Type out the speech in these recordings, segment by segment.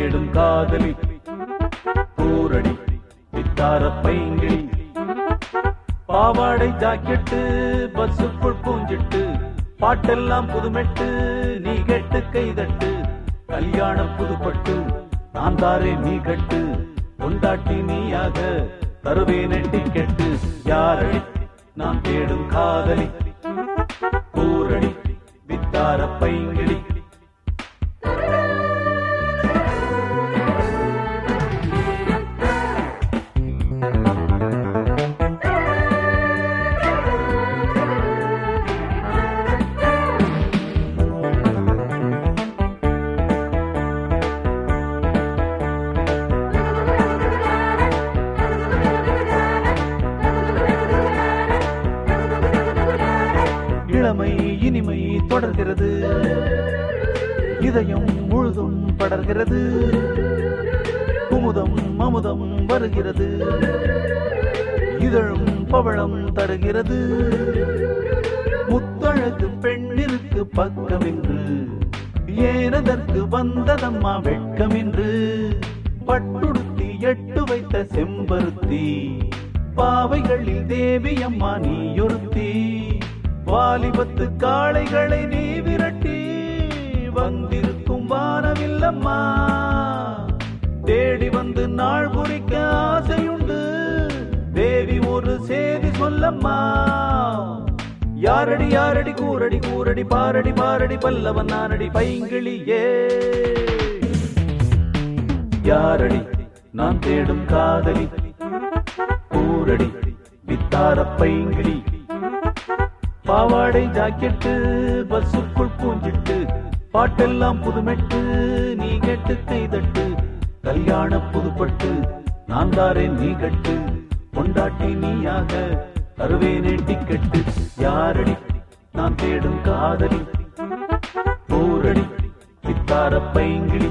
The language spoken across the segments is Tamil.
தேடும் காதலி பூரடி வித்தார பைங்கிளி பாவாடை ஜாக்கெட்டு பஸ்ஸுக்குள் பூஞ்சிட்டு பாட்டெல்லாம் புதுமெட்டு நீ கெட்டு கைதட்டு கல்யாணம் புதுப்பட்டு நான் தாரே நீ கட்டு கொண்டாட்டி நீயாக தருவேன் டிக்கெட்டு யாரடி நான் தேடும் காதலி பூரடி வித்தார பைங்கிளி இளமை இனிமை தொடர்கிறது இதயம் முழுதும் படர்கிறது குமுதம் அமுதம் வருகிறது இதழும் பவளம் தருகிறது முத்தழகு பெண்ணிற்கு பக்கமென்று ஏனதற்கு வந்ததம்மா வெட்கமென்று பட்டுடுத்தி எட்டு வைத்த செம்பருத்தி பாவைகளில் தேவி அம்மா நீயொருத்தி வாலிபத்து காளைகளை நீ விரட்டி வந்திருக்கும் வானவில்லம்மா தேடி வந்து நாள் குறிக்க ஆசையுண்டு தேவி ஒரு செய்தி சொல்லம்மா யாரடி யாரடி கூரடி கூரடி பாரடி பாரடி பல்லவன் நானடி பைங்கிளியே யாரடி நான் தேடும் காதலி பூரடி வித்தார பைங்கிளி பாவாடை ஜாக்கெட்டு பஸ்ஸுக்குள் பூஞ்சிட்டு பாட்டெல்லாம் புதுமெட்டு நீ கெட்டு கைதட்டு கல்யாண புதுப்பட்டு நான் தாரேன் நீ கட்டு கொண்டாட்டி நீயாக தருவேனே டிக்கெட்டு யாரடி நான் தேடும் காதலி பூரடி வித்தார பைங்கிளி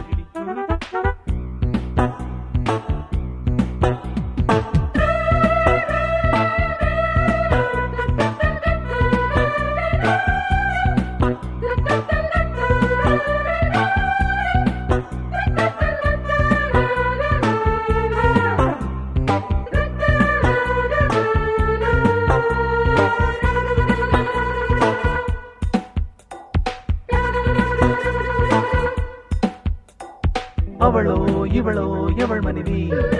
அவளோ இவளோ எவள் மனைவி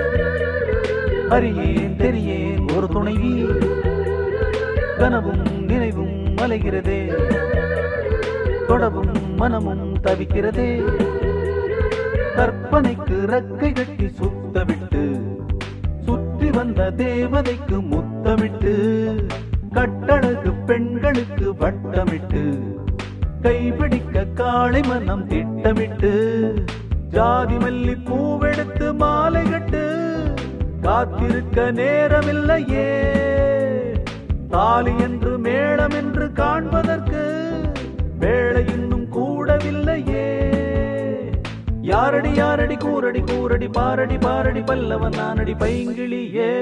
அறியேன் தெரியேன் ஒரு துணைவி கனவும் நினைவும் அலைகிறதே தொடவும் மனமும் தவிக்கிறதே கற்பனைக்கு ரக்கை கட்டி சுத்தவிட்டு சுற்றி வந்த தேவதைக்கு முத்தமிட்டு கட்டழகு பெண்களுக்கு வட்டமிட்டு கைபிடிக்க காளை மனம் திட்டமிட்டு ஜாதி மல்லி பூவெடுத்து மாலை கட்டு காத்திருக்க நேரமில்லையே தாலி என்று மேளம் என்று காண்பதற்கு வேளை இன்னும் கூடவில்லையே யாரடி யாரடி கூரடி கூரடி பாரடி பாரடி பல்லவன் நானடி பைங்கிளியே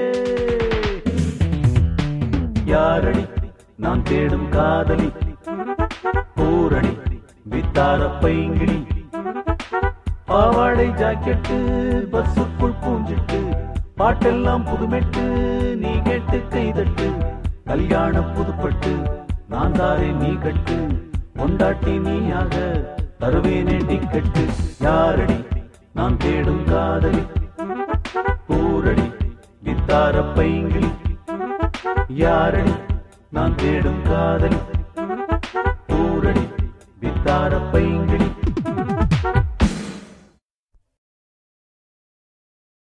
யாரடி நான் தேடும் காதலி பூரடி வித்தார பைங்கிளி பாவாடை ஜாக்கெட்டு பஸ்ஸுக்குள் பூஞ்சிட்டு பாட்டெல்லாம் புதுமெட்டு நீ கேட்டு கைதட்டு கல்யாணம் புதுப்பட்டு நான் தாரே நீ கட்டு கொண்டாட்டி நீயாக தருவேனே டிக்கெட்டு யாரடி நான் தேடும் காதலி பூரடி வித்தார பைங்கிளி யாரடி நான் தேடும் காதலி பூரடி வித்தார பைங்கிளி